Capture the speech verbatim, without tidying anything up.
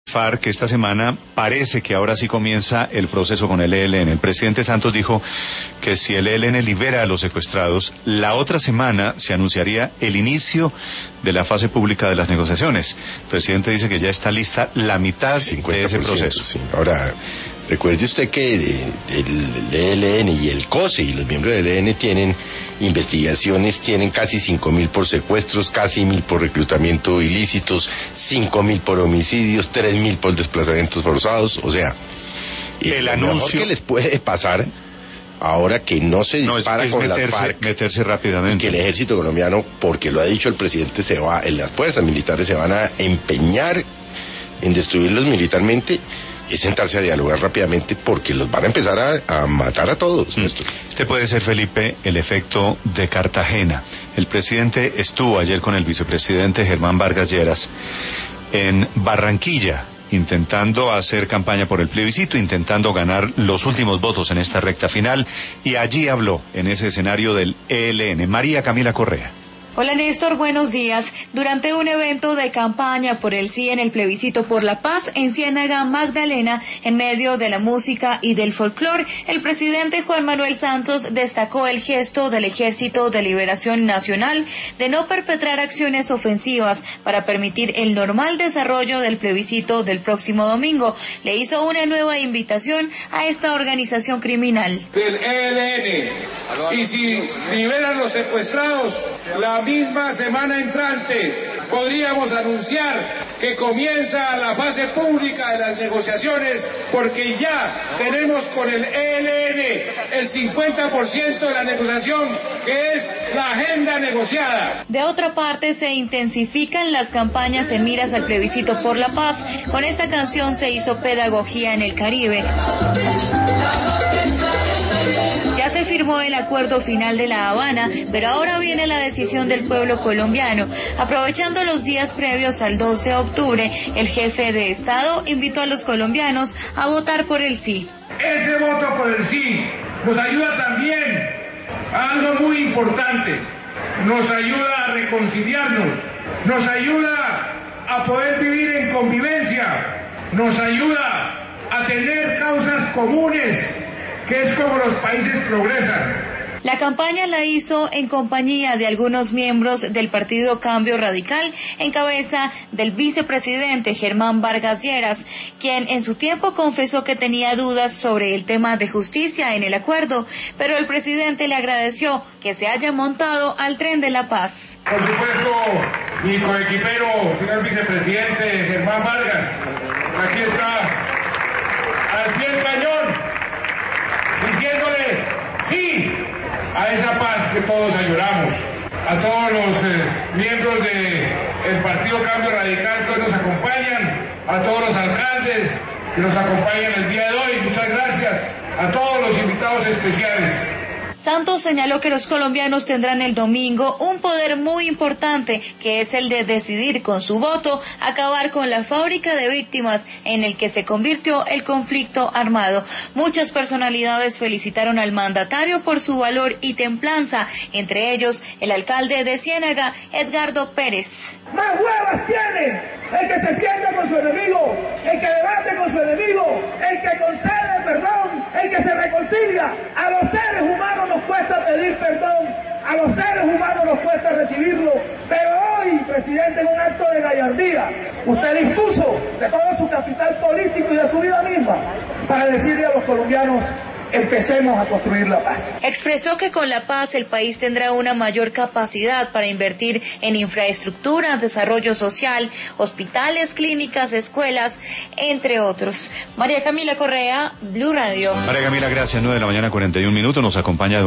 FARC, esta semana parece que ahora sí comienza el proceso con el E L N. El presidente Santos dijo que si el E L N libera a los secuestrados, la otra semana se anunciaría el inicio de la fase pública de las negociaciones. El presidente dice que ya está lista la mitad de ese proceso. Sí. Ahora, recuerde usted que el E L N y el COSE y los miembros del E L N tienen investigaciones, tienen casi cinco mil por secuestros, casi mil por reclutamiento ilícitos, cinco mil por homicidios, tres mil por desplazamientos forzados. O sea, el lo anuncio mejor que les puede pasar ahora que no se dispara no, es, es con meterse, las FARC, meterse rápidamente, y que el ejército colombiano, porque lo ha dicho el presidente, se va, las fuerzas militares se van a empeñar en destruirlos militarmente, es sentarse a dialogar rápidamente porque los van a empezar a, a matar a todos. Mm. Este puede ser, Felipe, el efecto de Cartagena. El presidente estuvo ayer con el vicepresidente Germán Vargas Lleras en Barranquilla, intentando hacer campaña por el plebiscito, intentando ganar los últimos votos en esta recta final, y allí habló en ese escenario del E L N. María Camila Correa. Hola Néstor, buenos días. Durante un evento de campaña por el sí en el plebiscito por la paz en Ciénaga Magdalena, en medio de la música y del folclore, el presidente Juan Manuel Santos destacó el gesto del Ejército de Liberación Nacional de no perpetrar acciones ofensivas para permitir el normal desarrollo del plebiscito del próximo domingo. Le hizo una nueva invitación a esta organización criminal. Del E L N, y si liberan los secuestrados, la misma semana entrante podríamos anunciar que comienza la fase pública de las negociaciones, porque ya tenemos con el E L N el cincuenta por ciento de la negociación, que es la agenda negociada. De otra parte, se intensifican las campañas en miras al plebiscito por la paz. Con esta canción se hizo pedagogía en el Caribe. Ya se firmó el acuerdo final de La Habana, pero ahora viene la decisión del pueblo colombiano. Aprovechando los días previos al dos de octubre, el jefe de Estado invitó a los colombianos a votar por el sí. Ese voto por el sí nos ayuda también a algo muy importante. Nos ayuda a reconciliarnos, nos ayuda a poder vivir en convivencia, nos ayuda a tener causas comunes, que es como los países progresan. La campaña la hizo en compañía de algunos miembros del Partido Cambio Radical, en cabeza del vicepresidente Germán Vargas Lleras, quien en su tiempo confesó que tenía dudas sobre el tema de justicia en el acuerdo, pero el presidente le agradeció que se haya montado al tren de la paz. Por supuesto, mi coequipero, señor vicepresidente Germán Vargas, aquí está, al pie del cañón, diciéndole sí a esa paz que todos añoramos, a todos los eh, miembros del Partido Cambio Radical que hoy nos acompañan, a todos los alcaldes que nos acompañan el día de hoy, muchas gracias, a todos los invitados especiales. Santos señaló que los colombianos tendrán el domingo un poder muy importante, que es el de decidir con su voto acabar con la fábrica de víctimas en el que se convirtió el conflicto armado. Muchas personalidades felicitaron al mandatario por su valor y templanza, entre ellos el alcalde de Ciénaga, Edgardo Pérez. ¡Más huevas tiene el que se sienta con su enemigo, el que debate con su enemigo, el que concede perdón, el que se reconcilia! A los seres humanos nos cuesta pedir perdón, a los seres humanos nos cuesta recibirlo, pero hoy, presidente, en un acto de gallardía, usted dispuso de todo su capital político y de su vida misma para decirle a los colombianos: empecemos a construir la paz. Expresó que con la paz el país tendrá una mayor capacidad para invertir en infraestructura, desarrollo social, hospitales, clínicas, escuelas, entre otros. María Camila Correa, Blue Radio. María Camila, gracias. nueve de la mañana, cuarenta y un minutos. Nos acompaña